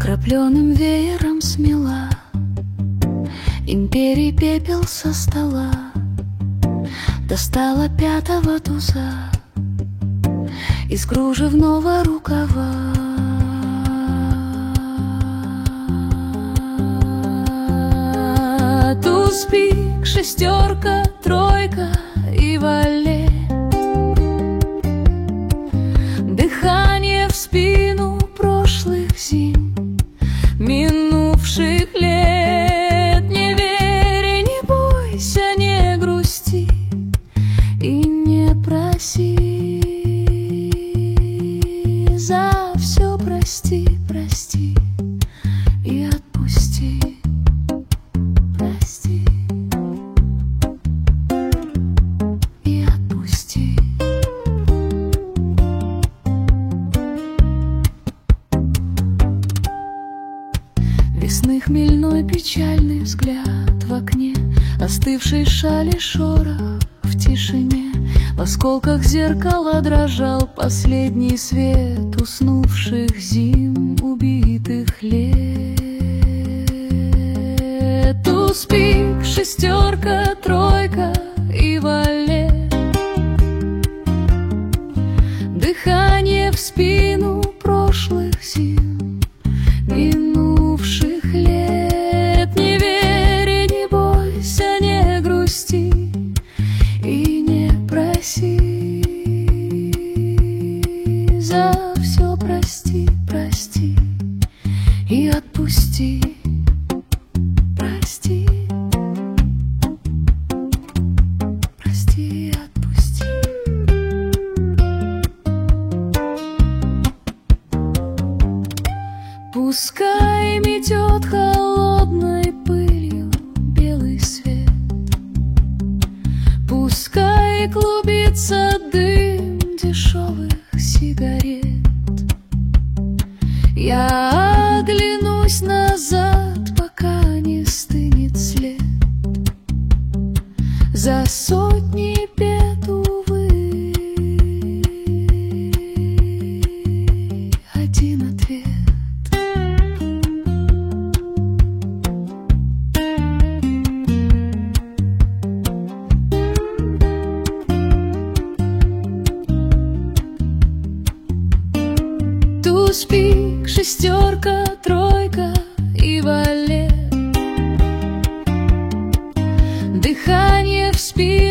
Крапленым веером смела империй пепел со стола, достала пятого туза из кружевного рукава. Туз, пик, шестерка, тройка и валет. Дыхание в спину прошлых зим, минувших лет. Не верь и не бойся, не грусти и не проси. За все прости, прости и отпусти. Прости и отпусти. Весны хмельной печальный взгляд в окне, остывшей шали шорох в тишине. В осколках зеркала дрожал последний свет уснувших зим, убитых лет. Туз, пик, шестерка, тройка и валет. Дыхание в спину прошлых зим, минувших лет. Не верь и не бойся, не грусти и не проси. За все прости, прости и отпусти. Прости, прости и отпусти. Пускай метет холодной пылью белый свет, пускай клубится дым дешевых сигарет. Я оглянусь назад, пока не стынет след. За сотни бед, увы, один ответ. Туз, пик, шестерка, тройка и валет. Дыхание в спину